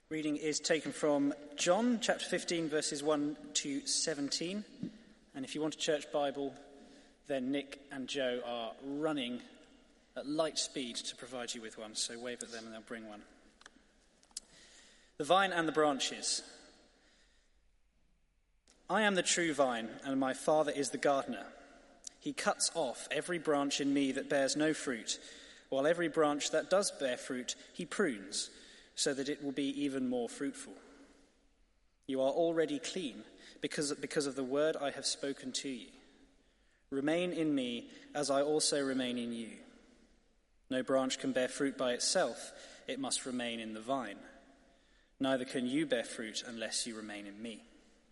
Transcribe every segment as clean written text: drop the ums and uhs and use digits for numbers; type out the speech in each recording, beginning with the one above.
Reading is taken from John chapter 15, verses 1 to 17. And if you want a church Bible, then Nick and Joe are running at light speed to provide you with one. So wave at them and they'll bring one. The vine and the branches. I am the true vine, and my Father is the gardener. He cuts off every branch in me that bears no fruit, while every branch that does bear fruit he prunes, so that it will be even more fruitful. You are already clean because of the word I have spoken to you. Remain in me as I also remain in you. No branch can bear fruit by itself, it must remain in the vine. Neither can you bear fruit unless you remain in me.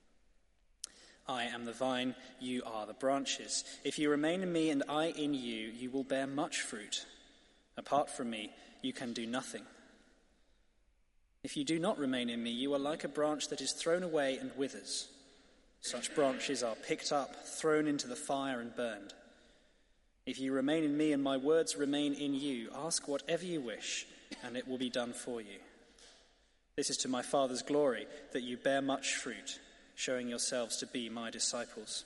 I am the vine, you are the branches. If you remain in me and I in you, you will bear much fruit. Apart from me, you can do nothing. If you do not remain in me, you are like a branch that is thrown away and withers. Such branches are picked up, thrown into the fire and burned. If you remain in me and my words remain in you, ask whatever you wish, and it will be done for you. This is to my Father's glory, that you bear much fruit, showing yourselves to be my disciples.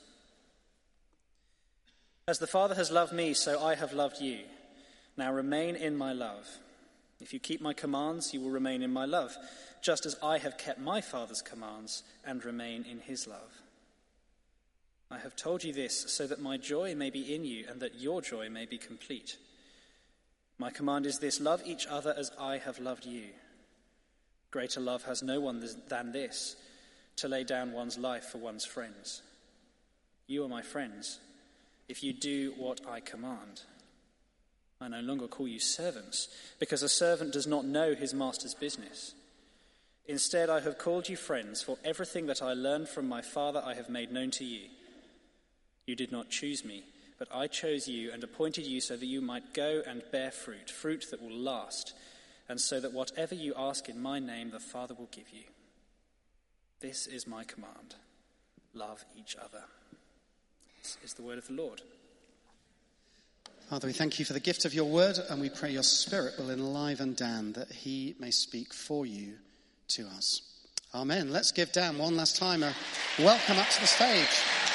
As the Father has loved me, so I have loved you. Now remain in my love. If you keep my commands, you will remain in my love, just as I have kept my Father's commands and remain in his love. I have told you this so that my joy may be in you and that your joy may be complete. My command is this: love each other as I have loved you. Greater love has no one than this, to lay down one's life for one's friends. You are my friends if you do what I command. I no longer call you servants, because a servant does not know his master's business. Instead, I have called you friends, for everything that I learned from my Father I have made known to you. You did not choose me, but I chose you and appointed you so that you might go and bear fruit, fruit that will last, and so that whatever you ask in my name, the Father will give you. This is my command: love each other. This is the word of the Lord. Father, we thank you for the gift of your word, and we pray your Spirit will enliven Dan, that he may speak for you to us. Amen. Let's give Dan one last time a welcome up to the stage.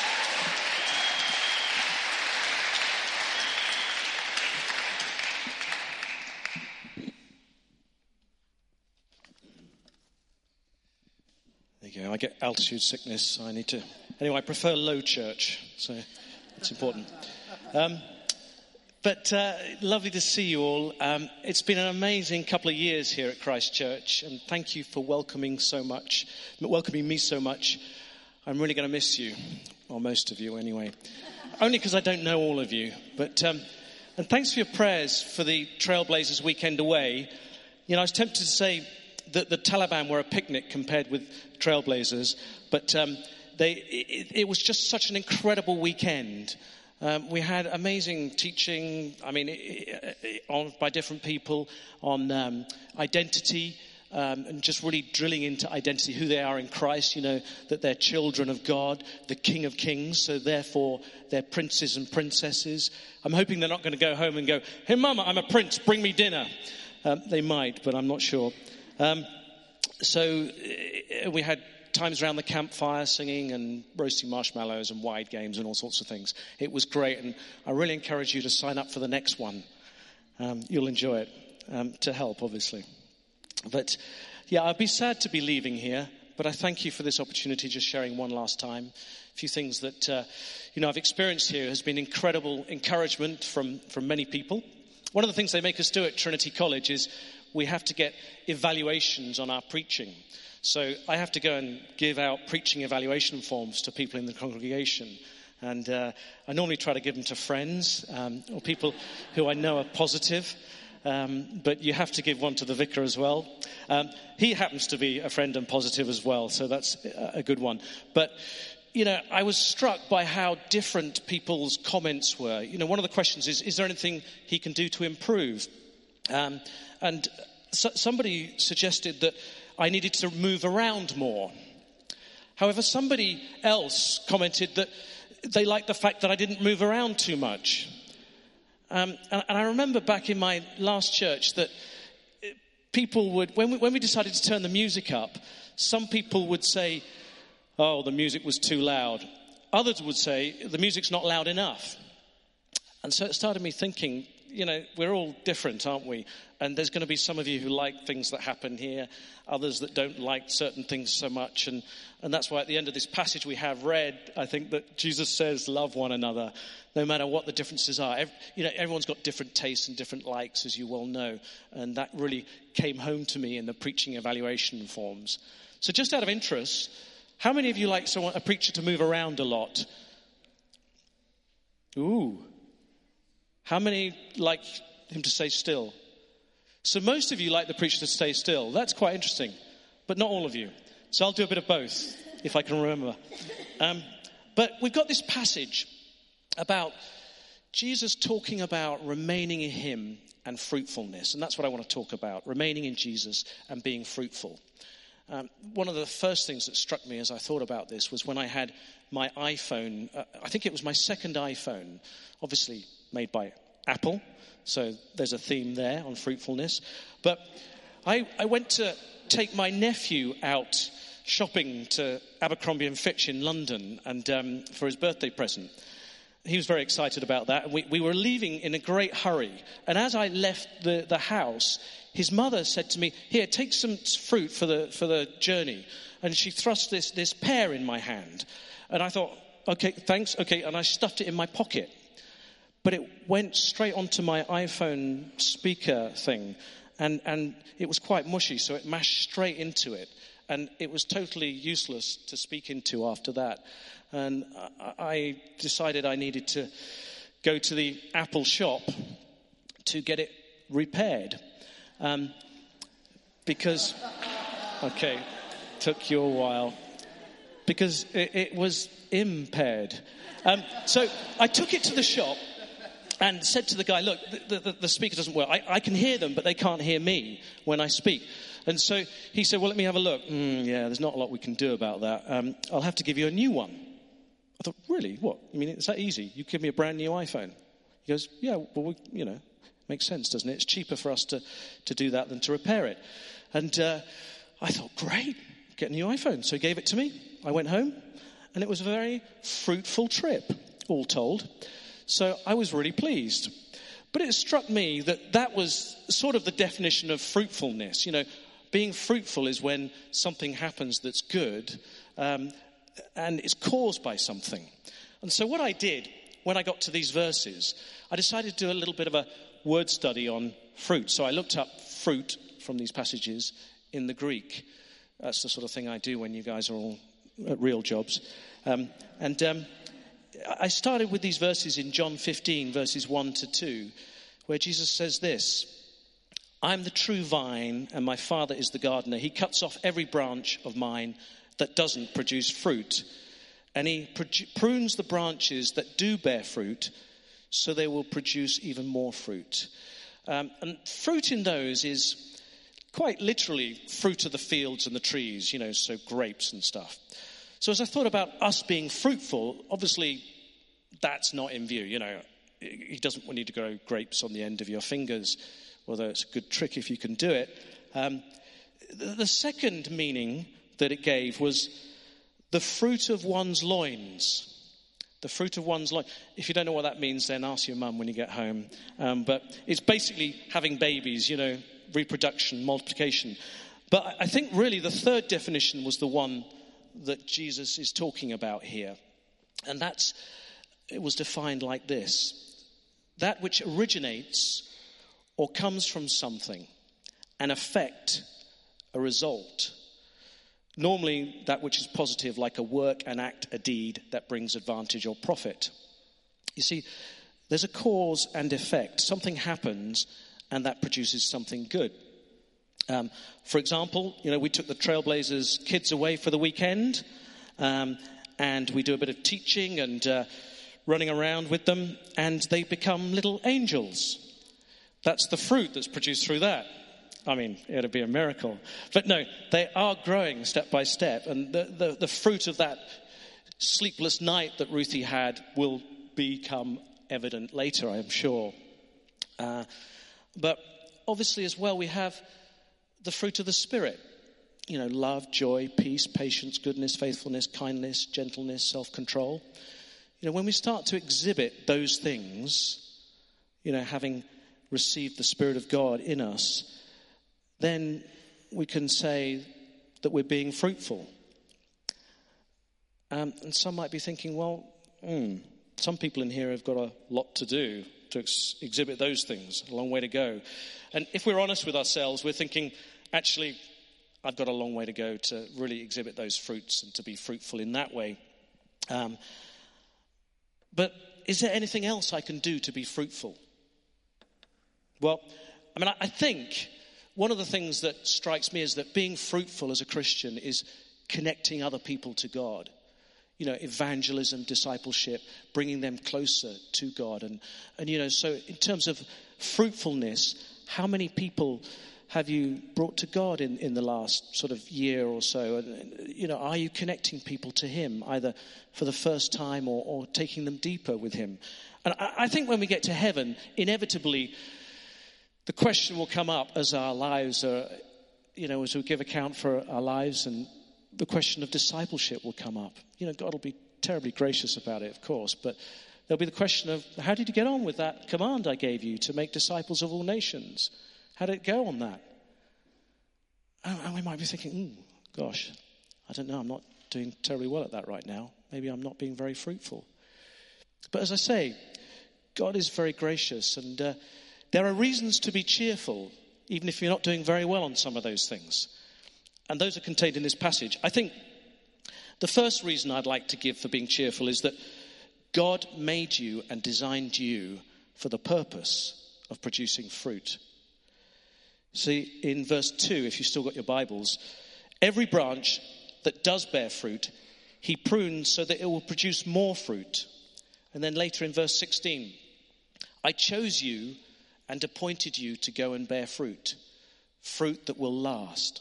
There you go. I get altitude sickness, so I need to... Anyway, I prefer low church, so it's important. But lovely to see you all. It's been an amazing couple of years here at Christ Church, and thank you for welcoming me so much. I'm really going to miss you, or most of you anyway. Only because I don't know all of you. But and thanks for your prayers for the Trailblazers weekend away. You know, I was tempted to say that the Taliban were a picnic compared with Trailblazers, but it was just such an incredible weekend. We had amazing teaching, by different people on identity, and just really drilling into identity, who they are in Christ, you know, that they're children of God, the King of Kings, so therefore they're princes and princesses. I'm hoping they're not going to go home and go, "Hey, Mama, I'm a prince, bring me dinner." They might, but I'm not sure. So we had times around the campfire singing and roasting marshmallows and wide games and all sorts of things. It was great, and I really encourage you to sign up for the next one. You'll enjoy it, to help, obviously. But yeah, I'd be sad to be leaving here, but I thank you for this opportunity, just sharing one last time. A few things that I've experienced here has been incredible encouragement from many people. One of the things they make us do at Trinity College is we have to get evaluations on our preaching. So I have to go and give out preaching evaluation forms to people in the congregation. And I normally try to give them to friends or people who I know are positive. But you have to give one to the vicar as well. He happens to be a friend and positive as well, so that's a good one. But, you know, I was struck by how different people's comments were. You know, one of the questions is there anything he can do to improve? And somebody suggested that I needed to move around more. However, somebody else commented that they liked the fact that I didn't move around too much. And I remember back in my last church that people would, when we decided to turn the music up, some people would say, oh, the music was too loud. Others would say, the music's not loud enough. And so it started me thinking, we're all different, aren't we? And there's going to be some of you who like things that happen here, others that don't like certain things so much. And that's why at the end of this passage we have read, I think that Jesus says, love one another, no matter what the differences are. Everyone's got different tastes and different likes, as you well know. And that really came home to me in the preaching evaluation forms. So just out of interest, how many of you like a preacher to move around a lot? Ooh. How many like him to stay still? So most of you like the preacher to stay still. That's quite interesting. But not all of you. So I'll do a bit of both, if I can remember. But we've got this passage about Jesus talking about remaining in him and fruitfulness. And that's what I want to talk about. Remaining in Jesus and being fruitful. One of the first things that struck me as I thought about this was when I had my iPhone. I think it was my second iPhone. Obviously made by Apple, so there's a theme there on fruitfulness. But I went to take my nephew out shopping to Abercrombie & Fitch in London and for his birthday present. He was very excited about that, and we were leaving in a great hurry. And as I left the house, his mother said to me, here, take some fruit for the journey. And she thrust this pear in my hand. And I thought, okay, thanks, okay. And I stuffed it in my pocket. But it went straight onto my iPhone speaker thing. And it was quite mushy, so it mashed straight into it. And it was totally useless to speak into after that. And I decided I needed to go to the Apple shop to get it repaired. Because, okay, took you a while. Because it was impaired. So I took it to the shop and said to the guy, look, the speaker doesn't work. I can hear them, but they can't hear me when I speak. And so he said, well, let me have a look. Yeah, there's not a lot we can do about that. I'll have to give you a new one. I thought, really? What? I mean, it's that easy? You give me a brand new iPhone? He goes, yeah, well, makes sense, doesn't it? It's cheaper for us to do that than to repair it. And I thought, great, get a new iPhone. So he gave it to me. I went home, and it was a very fruitful trip, all told. So I was really pleased. But it struck me that was sort of the definition of fruitfulness. Being fruitful is when something happens that's good, and it's caused by something. And so what I did when I got to these verses, I decided to do a little bit of a word study on fruit. So I looked up fruit from these passages in the Greek. That's the sort of thing I do when you guys are all at real jobs. I started with these verses in John 15, verses 1 to 2, where Jesus says this: I'm the true vine, and my Father is the gardener. He cuts off every branch of mine that doesn't produce fruit, and he prunes the branches that do bear fruit, so they will produce even more fruit. And fruit in those is quite literally fruit of the fields and the trees, so grapes and stuff. So as I thought about us being fruitful, obviously that's not in view. He doesn't want you to grow grapes on the end of your fingers, although it's a good trick if you can do it. The second meaning that it gave was the fruit of one's loins. The fruit of one's loins. If you don't know what that means, then ask your mum when you get home. But it's basically having babies, reproduction, multiplication. But I think really the third definition was the one that Jesus is talking about here. And it was defined like this: that which originates or comes from something, an effect, a result. Normally that which is positive, like a work, an act, a deed that brings advantage or profit. You see, there's a cause and effect. Something happens and that produces something good. For example, we took the Trailblazers kids away for the weekend, and we do a bit of teaching and running around with them, and they become little angels. That's the fruit that's produced through that. I mean, it'd be a miracle. But no, they are growing step by step, and the fruit of that sleepless night that Ruthie had will become evident later, I am sure. But obviously as well, we have the fruit of the Spirit. You know, love, joy, peace, patience, goodness, faithfulness, kindness, gentleness, self-control. You know, when we start to exhibit those things, you know, having received the Spirit of God in us, then we can say that we're being fruitful. And some might be thinking, well, some people in here have got a lot to do to exhibit those things, a long way to go. And if we're honest with ourselves, we're thinking, actually, I've got a long way to go to really exhibit those fruits and to be fruitful in that way. But is there anything else I can do to be fruitful? Well, I mean, I think one of the things that strikes me is that being fruitful as a Christian is connecting other people to God. You know, evangelism, discipleship, bringing them closer to God. And you know, so in terms of fruitfulness, how many people have you brought to God in the last sort of year or so? And, you know, are you connecting people to him, either for the first time or taking them deeper with him? And I think when we get to heaven, inevitably, the question will come up as our lives are, you know, as we give account for our lives, and the question of discipleship will come up. You know, God will be terribly gracious about it, of course, but there'll be the question of, how did you get on with that command I gave you to make disciples of all nations? How did it go on that? And we might be thinking, gosh, I don't know, I'm not doing terribly well at that right now. Maybe I'm not being very fruitful. But as I say, God is very gracious, and there are reasons to be cheerful, even if you're not doing very well on some of those things. And those are contained in this passage. I think the first reason I'd like to give for being cheerful is that God made you and designed you for the purpose of producing fruit. See, in verse 2, if you've still got your Bibles, every branch that does bear fruit, he prunes so that it will produce more fruit. And then later in verse 16, I chose you and appointed you to go and bear fruit, fruit that will last.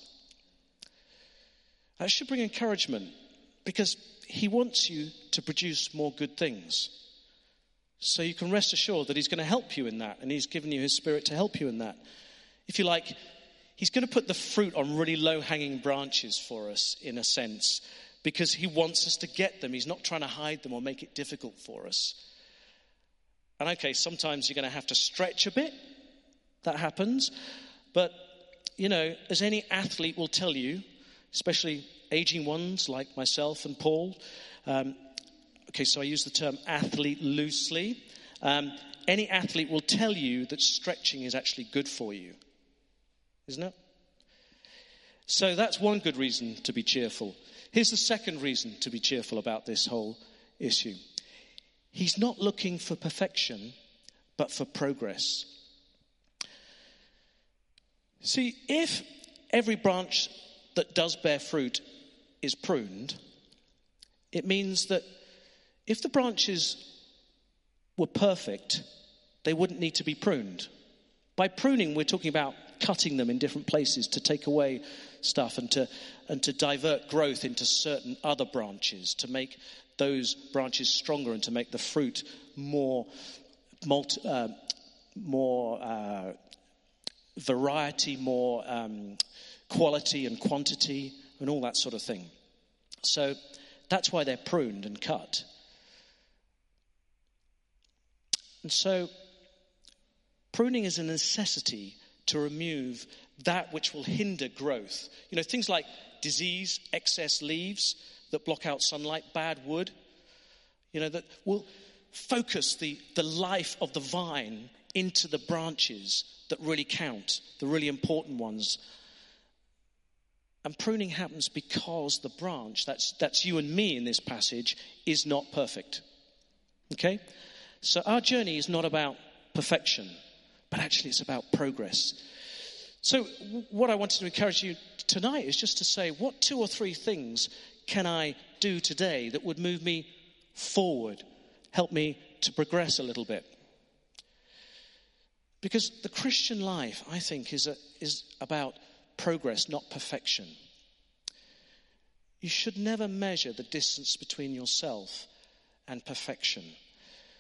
That should bring encouragement, because he wants you to produce more good things. So you can rest assured that he's going to help you in that, and he's given you his Spirit to help you in that. If you like, he's going to put the fruit on really low-hanging branches for us, in a sense, because he wants us to get them. He's not trying to hide them or make it difficult for us. And okay, sometimes you're going to have to stretch a bit. That happens. But, you know, as any athlete will tell you, especially aging ones like myself and Paul. Okay, so I use the term athlete loosely. Any athlete will tell you that stretching is actually good for you. Isn't it? So that's one good reason to be cheerful. Here's the second reason to be cheerful about this whole issue. He's not looking for perfection, but for progress. See, if every branch that does bear fruit is pruned, it means that if the branches were perfect, they wouldn't need to be pruned. By pruning, we're talking about cutting them in different places to take away stuff and to divert growth into certain other branches, to make those branches stronger and to make the fruit more variety, more quality and quantity and all that sort of thing. So that's why they're pruned and cut. And so pruning is a necessity to remove that which will hinder growth. You know, things like disease, excess leaves that block out sunlight, bad wood, you know, that will focus the life of the vine into the branches that really count, the really important ones. And pruning happens because the branch, that's you and me in this passage, is not perfect. Okay? So our journey is not about perfection, but actually it's about progress. So what I wanted to encourage you tonight is just to say, what 2 or 3 things can I do today that would move me forward, help me to progress a little bit? Because the Christian life, I think, is about progress, not perfection. You should never measure the distance between yourself and perfection.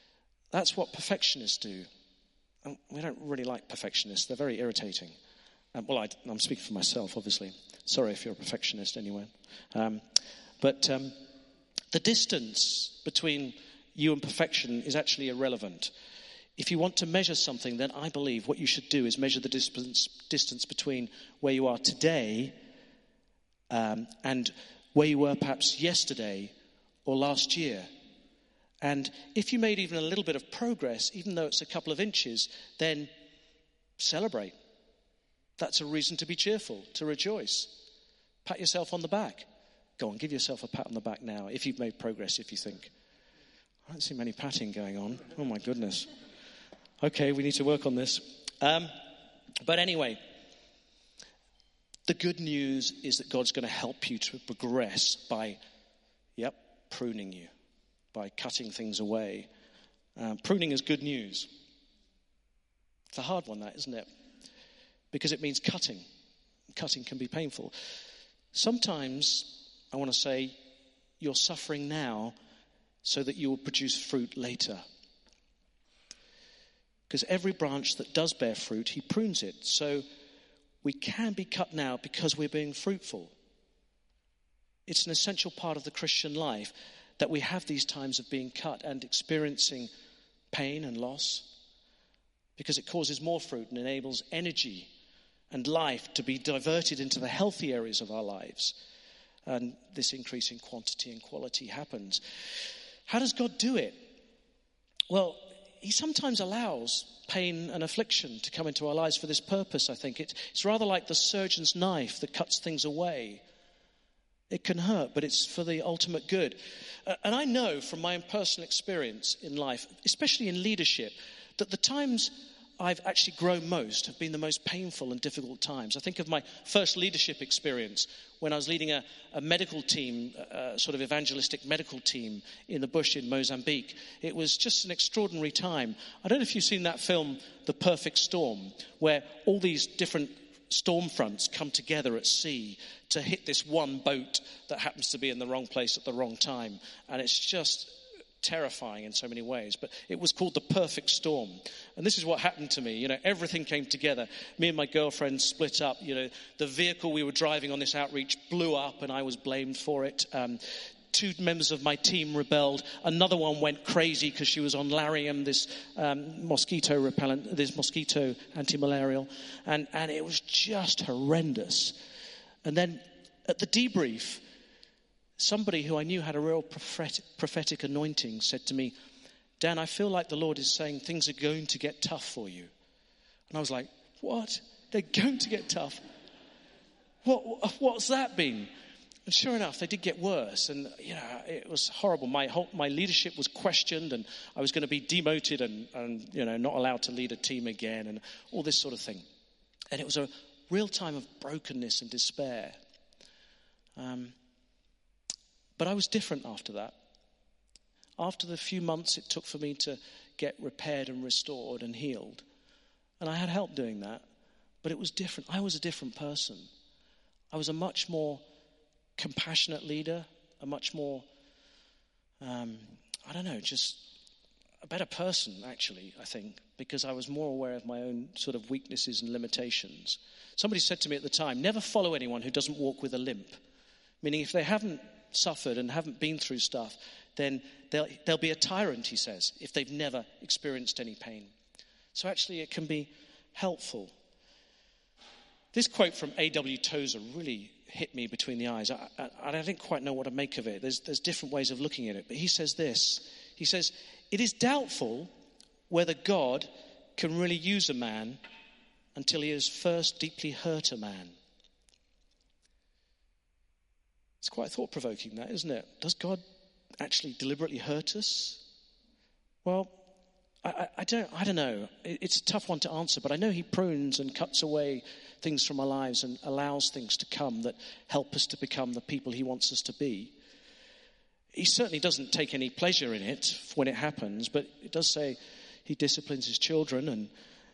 That's what perfectionists do. And we don't really like perfectionists. They're very irritating. I'm speaking for myself, obviously. Sorry if you're a perfectionist anyway. But the distance between you and perfection is actually irrelevant. If you want to measure something, then I believe what you should do is measure the distance between where you are today and where you were perhaps yesterday or last year. And if you made even a little bit of progress, even though it's a couple of inches, then celebrate. That's a reason to be cheerful, to rejoice. Pat yourself on the back. Go on, give yourself a pat on the back now if you've made progress, if you think. I don't see many patting going on. Oh my goodness. Okay, we need to work on this. But anyway, the good news is that God's going to help you to progress by, pruning you, by cutting things away. Pruning is good news. It's a hard one, that, isn't it? Because it means cutting. Cutting can be painful. Sometimes, I want to say, you're suffering now so that you will produce fruit later. Because every branch that does bear fruit, he prunes it. So we can be cut now because we're being fruitful. It's an essential part of the Christian life that we have these times of being cut and experiencing pain and loss, because it causes more fruit and enables energy and life to be diverted into the healthy areas of our lives. And this increase in quantity and quality happens. How does God do it? Well, he sometimes allows pain and affliction to come into our lives for this purpose, I think. It's rather like the surgeon's knife that cuts things away. It can hurt, but it's for the ultimate good. And I know from my own personal experience in life, especially in leadership, that the times I've actually grown most have been the most painful and difficult times. I think of my first leadership experience when I was leading a medical team, sort of evangelistic medical team in the bush in Mozambique. It was just an extraordinary time. I don't know if you've seen that film, The Perfect Storm, where all these different storm fronts come together at sea to hit this one boat that happens to be in the wrong place at the wrong time. And it's just terrifying in so many ways, but it was called The Perfect Storm. And this is what happened to me. Everything came together. Me and my girlfriend split up. The vehicle we were driving on this outreach blew up and I was blamed for it. 2 members of my team rebelled. Another one went crazy because she was on Lariam, this mosquito repellent, this mosquito anti-malarial. And it was just horrendous. And then at the debrief, somebody who I knew had a real prophetic anointing said to me, Dan, I feel like the Lord is saying things are going to get tough for you. And I was like, what? They're going to get tough? What's that been? And sure enough, they did get worse. And, it was horrible. My leadership was questioned and I was going to be demoted and not allowed to lead a team again and all this sort of thing. And it was a real time of brokenness and despair. But I was different after that. After the few months it took for me to get repaired and restored and healed. And I had help doing that. But it was different. I was a different person. I was a much more compassionate leader. A much more, just a better person, actually, I think. Because I was more aware of my own sort of weaknesses and limitations. Somebody said to me at the time, never follow anyone who doesn't walk with a limp. Meaning if they haven't suffered and haven't been through stuff, then they'll be a tyrant, he says, if they've never experienced any pain. So actually it can be helpful. This quote from A.W. Tozer really hit me between the eyes. I didn't quite know what to make of it. There's different ways of looking at it. But he says this. He says, it is doubtful whether God can really use a man until he has first deeply hurt a man. It's quite thought-provoking, that, isn't it? Does God actually deliberately hurt us? Well, I don't know. It's a tough one to answer, but I know he prunes and cuts away things from our lives and allows things to come that help us to become the people he wants us to be. He certainly doesn't take any pleasure in it when it happens, but it does say he disciplines his children. And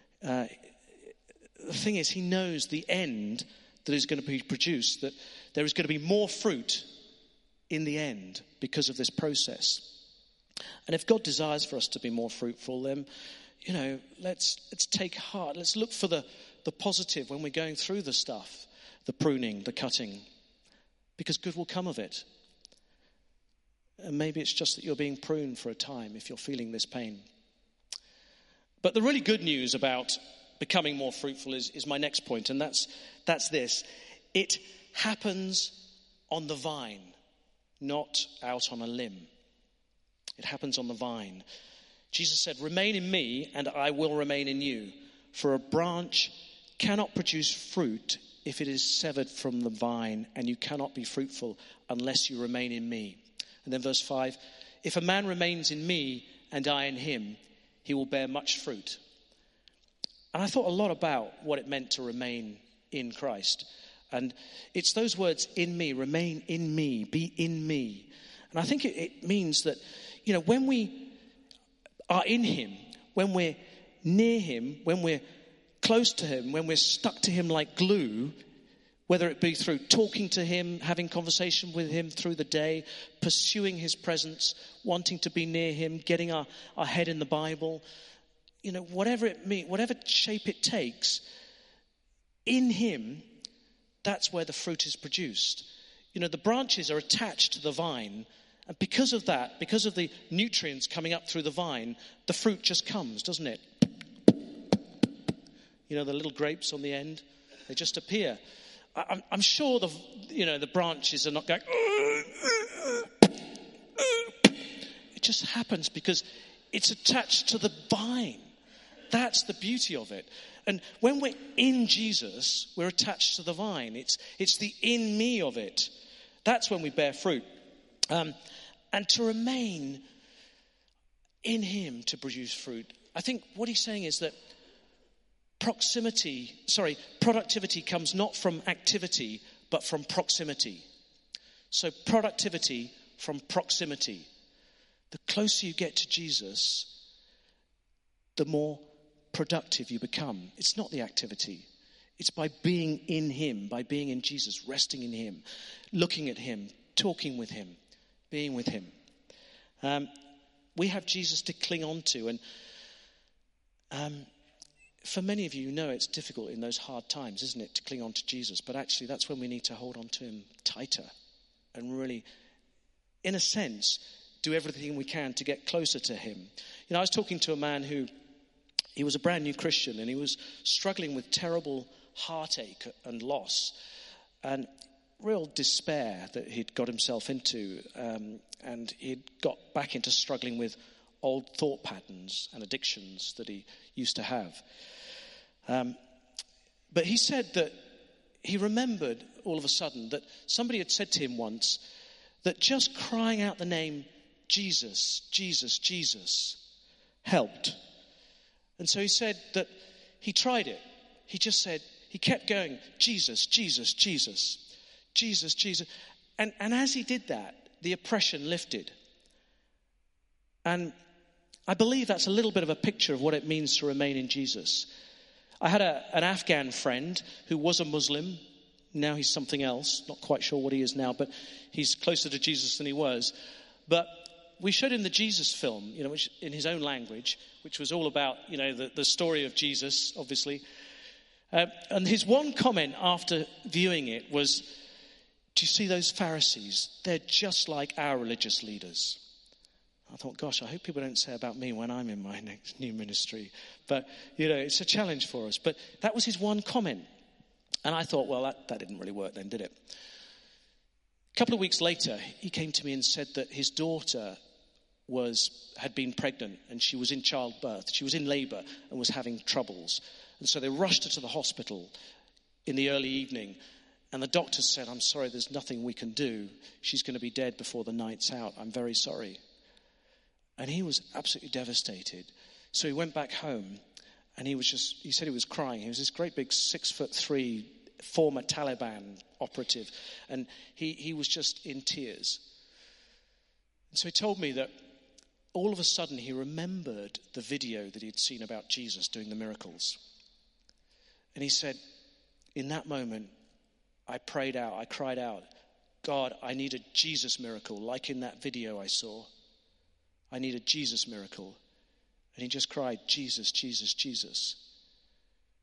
the thing is, he knows the end that is going to be produced, that there is going to be more fruit in the end because of this process. And if God desires for us to be more fruitful, then, let's take heart. Let's look for the the positive when we're going through the stuff, the pruning, the cutting, because good will come of it. And maybe it's just that you're being pruned for a time if you're feeling this pain. But the really good news about becoming more fruitful is my next point, and that's this. It happens on the vine, not out on a limb. It happens on the vine. Jesus said, "Remain in me, and I will remain in you. For a branch cannot produce fruit if it is severed from the vine, and you cannot be fruitful unless you remain in me." And then verse 5, "If a man remains in me and I in him, he will bear much fruit." And I thought a lot about what it meant to remain in Christ. And it's those words, in me, remain in me, be in me. And I think it means that, when we are in him, when we're near him, when we're close to him, when we're stuck to him like glue, whether it be through talking to him, having conversation with him through the day, pursuing his presence, wanting to be near him, getting our head in the Bible, whatever it means, whatever shape it takes, in him, that's where the fruit is produced. The branches are attached to the vine, and because of that, because of the nutrients coming up through the vine, the fruit just comes, doesn't it? The little grapes on the end, they just appear. I'm sure the branches are not going. It just happens because it's attached to the vine. That's the beauty of it. And when we're in Jesus, we're attached to the vine. It's the in me of it. That's when we bear fruit. And to remain in him to produce fruit. I think what he's saying is that productivity comes not from activity, but from proximity. So productivity from proximity. The closer you get to Jesus, the more productive you become. It's not the activity. It's by being in him, by being in Jesus, resting in him, looking at him, talking with him, being with him. We have Jesus to cling on to, and for many of you, it's difficult in those hard times, isn't it, to cling on to Jesus? But actually, that's when we need to hold on to him tighter and really, in a sense, do everything we can to get closer to him. I was talking to a man he was a brand new Christian, and he was struggling with terrible heartache and loss and real despair that he'd got himself into. And he'd got back into struggling with old thought patterns and addictions that he used to have. But he said that he remembered all of a sudden that somebody had said to him once that just crying out the name Jesus, Jesus, Jesus helped. And so he said that he tried it. He just said, he kept going, Jesus, Jesus, Jesus, Jesus, Jesus. And as he did that, the oppression lifted. And I believe that's a little bit of a picture of what it means to remain in Jesus. I had an Afghan friend who was a Muslim. Now he's something else. Not quite sure what he is now, but he's closer to Jesus than he was. But we showed him the Jesus film, which in his own language, which was all about, the story of Jesus, obviously. And his one comment after viewing it was, "Do you see those Pharisees? They're just like our religious leaders." I thought, gosh, I hope people don't say about me when I'm in my next new ministry. But, it's a challenge for us. But that was his one comment. And I thought, well, that didn't really work then, did it? A couple of weeks later, he came to me and said that his daughter had been pregnant and she was in childbirth. She was in labor and was having troubles. And so they rushed her to the hospital in the early evening. And the doctor said, "I'm sorry, there's nothing we can do. She's going to be dead before the night's out. I'm very sorry." And he was absolutely devastated. So he went back home and he said he was crying. He was this great big 6'3" former Taliban operative. And he was just in tears. And so he told me that all of a sudden he remembered the video that he'd seen about Jesus doing the miracles. And he said, in that moment, I cried out, "God, I need a Jesus miracle, like in that video I saw. I need a Jesus miracle." And he just cried, "Jesus, Jesus, Jesus."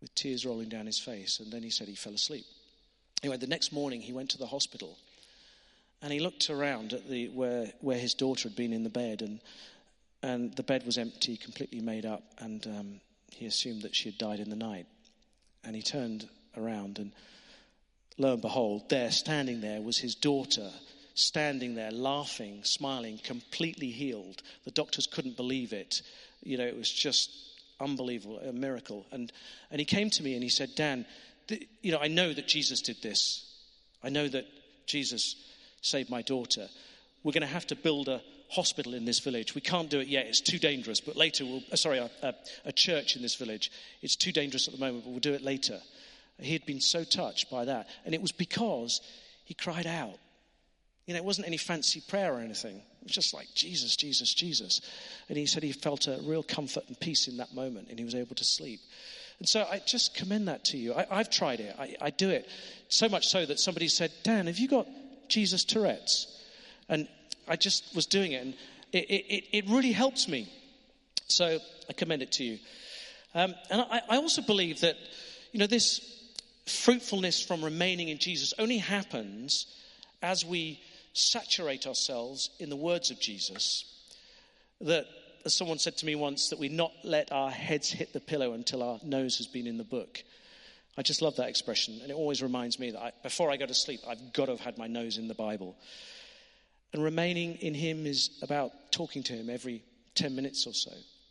with tears rolling down his face, and then he said he fell asleep. Anyway, the next morning he went to the hospital, and he looked around at where his daughter had been in the bed, and the bed was empty, completely made up, and he assumed that she had died in the night. And he turned around, and lo and behold, standing there was his daughter, standing there laughing, smiling, completely healed. The doctors couldn't believe it. It was just unbelievable, a miracle. And he came to me and he said, Dan, I know that Jesus did this. I know that Jesus saved my daughter. We're going to have to build a hospital in this village. We can't do it yet. It's too dangerous. But later, a church in this village. It's too dangerous at the moment, but we'll do it later. He had been so touched by that. And it was because he cried out. It wasn't any fancy prayer or anything. It was just like, Jesus, Jesus, Jesus. And he said he felt a real comfort and peace in that moment, and he was able to sleep. And so I just commend that to you. I've tried it. I do it. So much so that somebody said, Dan, have you got Jesus Tourette's? And I just was doing it, and it really helps me. So I commend it to you. And I also believe that, this fruitfulness from remaining in Jesus only happens as we saturate ourselves in the words of Jesus. That, as someone said to me once, that we not let our heads hit the pillow until our nose has been in the book. I just love that expression, and it always reminds me that before I go to sleep, I've got to have had my nose in the Bible. And remaining in him is about talking to him every 10 minutes or so.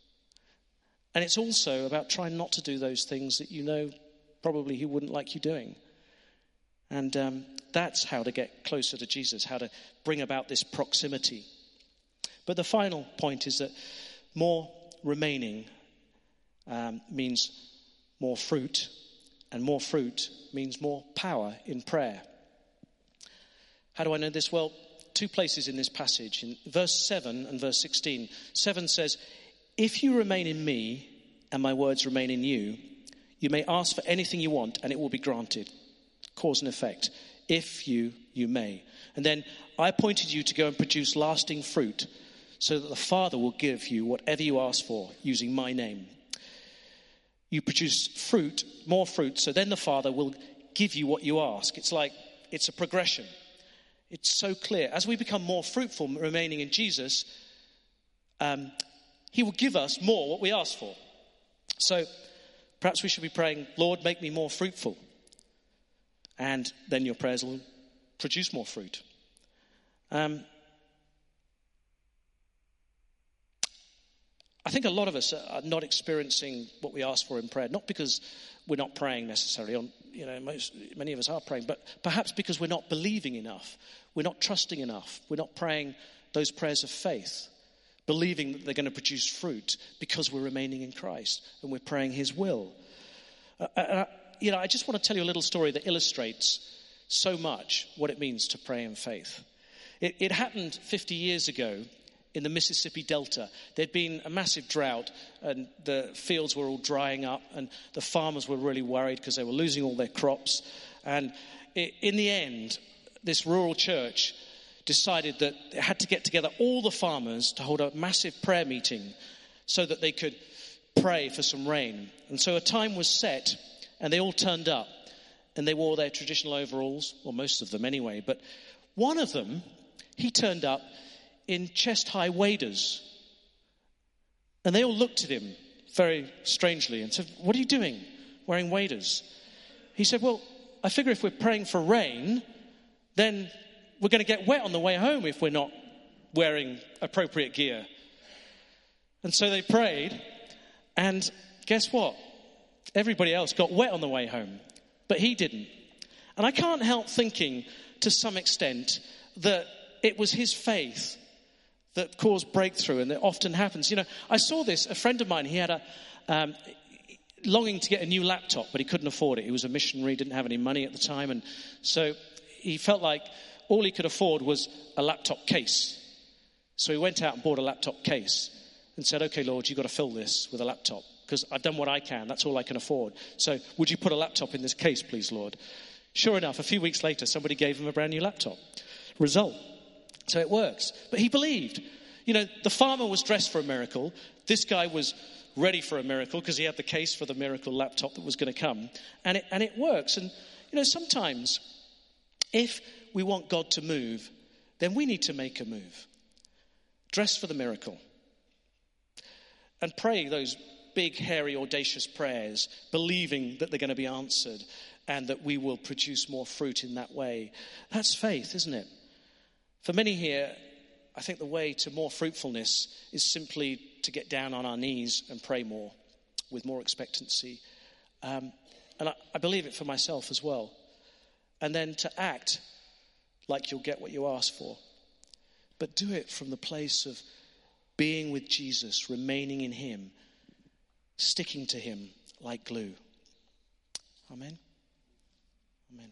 And it's also about trying not to do those things that probably he wouldn't like you doing. And that's how to get closer to Jesus, how to bring about this proximity. But the final point is that more remaining means more fruit, and more fruit means more power in prayer. How do I know this? Well, 2 places in this passage. In verse 7 and verse 16. 7 says, if you remain in me and my words remain in you, you may ask for anything you want and it will be granted. Cause and effect. If you may. And then I appointed you to go and produce lasting fruit so that the Father will give you whatever you ask for using my name. You produce fruit, more fruit, so then the Father will give you what you ask. It's a progression. It's so clear. As we become more fruitful, remaining in Jesus, he will give us more what we ask for. So perhaps we should be praying, Lord, make me more fruitful. And then your prayers will produce more fruit. I think a lot of us are not experiencing what we ask for in prayer, not because we're not praying necessarily. Many of us are praying, but perhaps because we're not believing enough. We're not trusting enough. We're not praying those prayers of faith, believing that they're going to produce fruit because we're remaining in Christ and we're praying his will. I just want to tell you a little story that illustrates so much what it means to pray in faith. It happened 50 years ago in the Mississippi Delta. There'd been a massive drought and the fields were all drying up and the farmers were really worried because they were losing all their crops. And in the end, this rural church decided that it had to get together all the farmers to hold a massive prayer meeting so that they could pray for some rain. And so a time was set and they all turned up and they wore their traditional overalls, or most of them anyway. But one of them, he turned up in chest-high waders. And they all looked at him very strangely and said, what are you doing wearing waders? He said, well, I figure if we're praying for rain, then we're going to get wet on the way home if we're not wearing appropriate gear. And so they prayed, and guess what? Everybody else got wet on the way home, but he didn't. And I can't help thinking, to some extent, that it was his faith that caused breakthrough, and that often happens. I saw this. A friend of mine, he had a longing to get a new laptop, but he couldn't afford it. He was a missionary, didn't have any money at the time, and so he felt like all he could afford was a laptop case. So he went out and bought a laptop case and said, okay, Lord, you've got to fill this with a laptop because I've done what I can. That's all I can afford. So would you put a laptop in this case, please, Lord? Sure enough, a few weeks later, somebody gave him a brand new laptop. Result. So it works. But he believed. You know, the farmer was dressed for a miracle. This guy was ready for a miracle because he had the case for the miracle laptop that was going to come. And it works. And, you know, sometimes if we want God to move, then we need to make a move. Dress for the miracle. And pray those big, hairy, audacious prayers, believing that they're going to be answered and that we will produce more fruit in that way. That's faith, isn't it? For many here, I think the way to more fruitfulness is simply to get down on our knees and pray more with more expectancy. And I believe it for myself as well. And then to act like you'll get what you ask for. But do it from the place of being with Jesus, remaining in him, sticking to him like glue. Amen. Amen.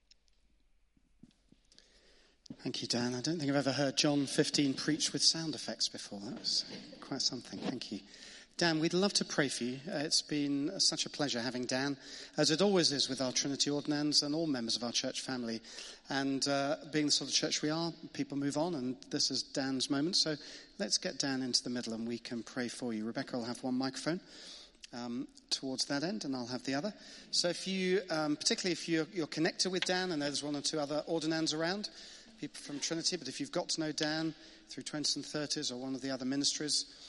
Thank you, Dan. I don't think I've ever heard John 15 preached with sound effects before. That was quite something. Thank you. Dan, we'd love to pray for you. It's been such a pleasure having Dan, as it always is with our Trinity Ordinands and all members of our church family. And being the sort of church we are, people move on, and this is Dan's moment. So let's get Dan into the middle and we can pray for you. Rebecca will have one microphone towards that end, and I'll have the other. So if you, particularly if you're connected with Dan, and there's one or two other Ordinands around, people from Trinity, but if you've got to know Dan through 20s and 30s or one of the other ministries,